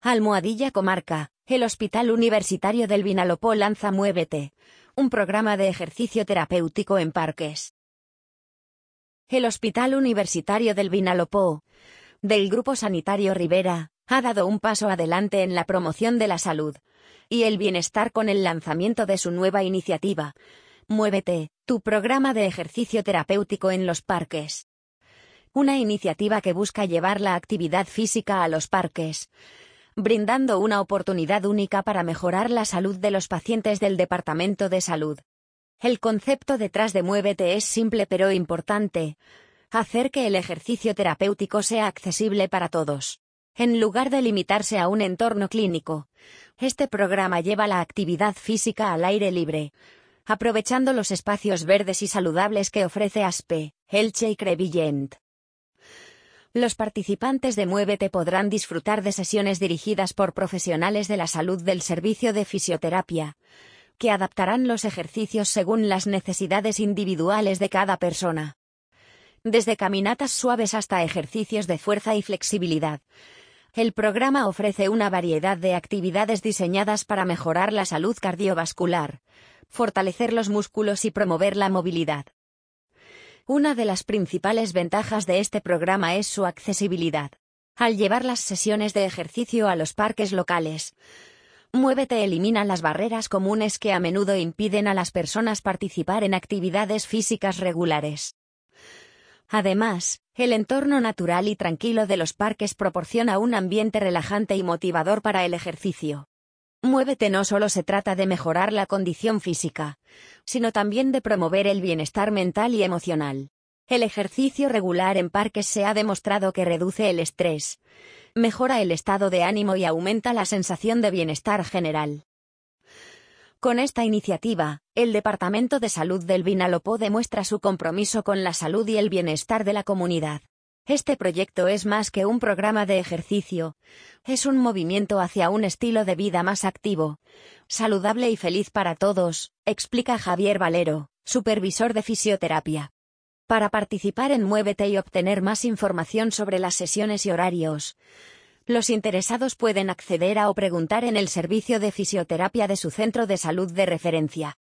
Almohadilla Comarca, el Hospital Universitario del Vinalopó lanza Muévete, un programa de ejercicio terapéutico en parques. El Hospital Universitario del Vinalopó, del Grupo Sanitario Rivera, ha dado un paso adelante en la promoción de la salud y el bienestar con el lanzamiento de su nueva iniciativa, Muévete, tu programa de ejercicio terapéutico en los parques. Una iniciativa que busca llevar la actividad física a los parques, brindando una oportunidad única para mejorar la salud de los pacientes del Departamento de Salud. El concepto detrás de Muévete es simple pero importante: hacer que el ejercicio terapéutico sea accesible para todos. En lugar de limitarse a un entorno clínico, este programa lleva la actividad física al aire libre, aprovechando los espacios verdes y saludables que ofrece Aspe, Elche y Crevillent. Los participantes de Muévete podrán disfrutar de sesiones dirigidas por profesionales de la salud del servicio de fisioterapia, que adaptarán los ejercicios según las necesidades individuales de cada persona. Desde caminatas suaves hasta ejercicios de fuerza y flexibilidad, el programa ofrece una variedad de actividades diseñadas para mejorar la salud cardiovascular, fortalecer los músculos y promover la movilidad. Una de las principales ventajas de este programa es su accesibilidad. Al llevar las sesiones de ejercicio a los parques locales, Muévete elimina las barreras comunes que a menudo impiden a las personas participar en actividades físicas regulares. Además, el entorno natural y tranquilo de los parques proporciona un ambiente relajante y motivador para el ejercicio. Muévete no solo se trata de mejorar la condición física, sino también de promover el bienestar mental y emocional. El ejercicio regular en parques se ha demostrado que reduce el estrés, mejora el estado de ánimo y aumenta la sensación de bienestar general. Con esta iniciativa, el Departamento de Salud del Vinalopó demuestra su compromiso con la salud y el bienestar de la comunidad. Este proyecto es más que un programa de ejercicio, es un movimiento hacia un estilo de vida más activo, saludable y feliz para todos, explica Javier Valero, supervisor de fisioterapia. Para participar en Muévete y obtener más información sobre las sesiones y horarios, los interesados pueden acceder a o preguntar en el servicio de fisioterapia de su centro de salud de referencia.